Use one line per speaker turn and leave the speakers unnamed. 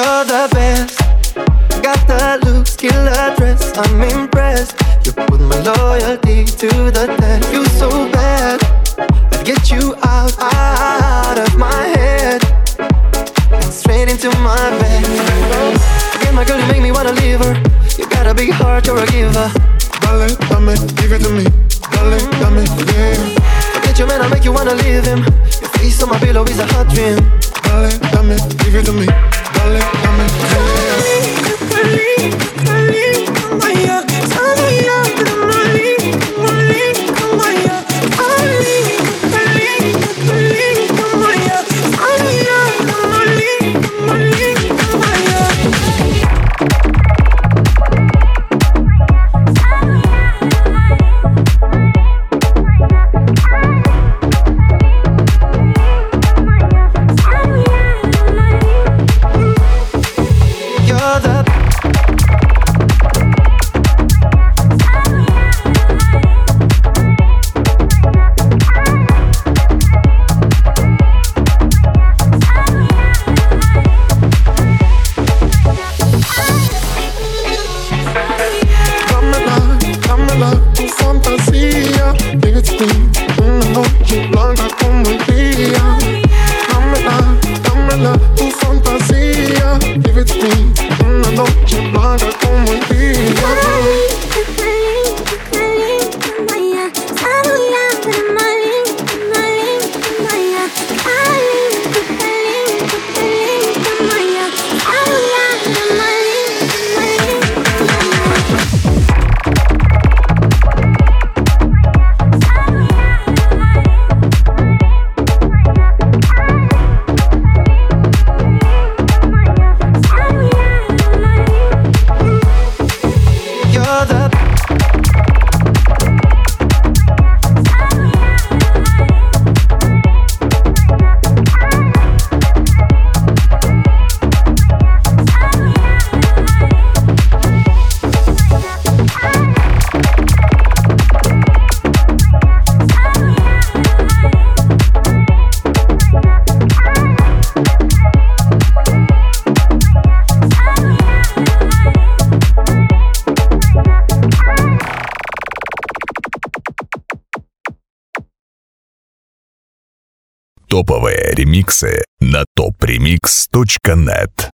You're the best. Got the looks, killer dress. I'm impressed. You put my loyalty to the test. You so bad. I'd get you out of my head and straight into my bed. Again, my girl, you make me wanna leave her. You got a big heart, you're a giver.
Dale, dame, give it to me. Dale, dame, yeah.
Forget your man, I'll make you wanna leave him. Your face on my pillow is a hot dream.
Dale, dame, give it to me. Dale, dame, yeah.
Топовые ремиксы на topremix.net.